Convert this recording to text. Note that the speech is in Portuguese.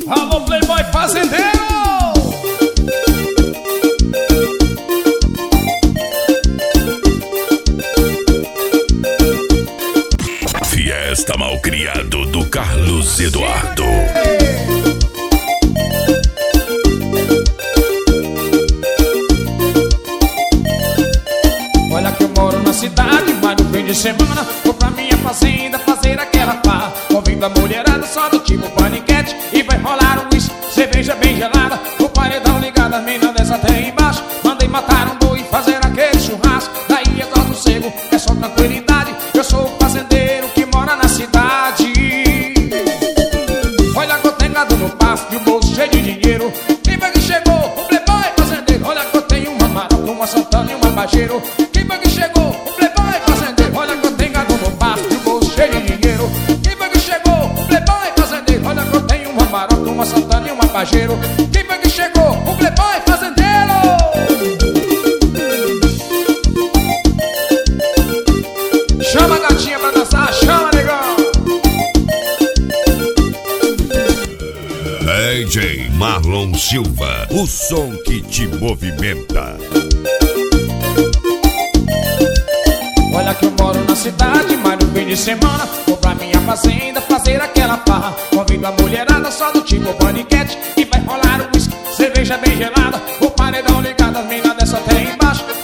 Alô, Playboy Fazendeiro! Fiesta Malcriado do Carlos Eduardo. Olha que eu moro na cidade, mas no fim de semana vou pra minha fazenda fazer aquela farra. Ouvindo a mulherada só do tipo paniquete. E vai rolar um uísque, cerveja bem gelada. O paredão ligado, as minas dessa até embaixo. Mandei matar um boi e fazer aquele churrasco. Daí é só sossego, é só tranquilidade. Eu sou o fazendeiro que mora na cidade. Olha que eu tenho gado no pasto e o bolso cheio de dinheiro. Quem foi que chegou? O Playboy Fazendeiro. Olha que eu tenho uma maroca, uma santana e uma bajeiro. Quem foi que chegou? O Playboy Fazendeiro. Olha que eu tenho gado no pasto e o bolso cheio de dinheiro. Quem foi que chegou? O Playboy Fazendeiro. Olha que eu tenho uma maroca, uma santana e uma bajeiro. Quem foi que chegou? O Playboy Fazendeiro. Chama a gatinha pra dançar, chama, negão. DJ Marlon Silva, o som que te movimenta. Olha que eu moro na cidade, mas no fim de semana vou pra minha fazenda fazer aquela farra. Convido a mulherada só do tipo paniquete. E vai rolar um uísque, cerveja bem gelada. O paredão ligado, as minas dessa até embaixo.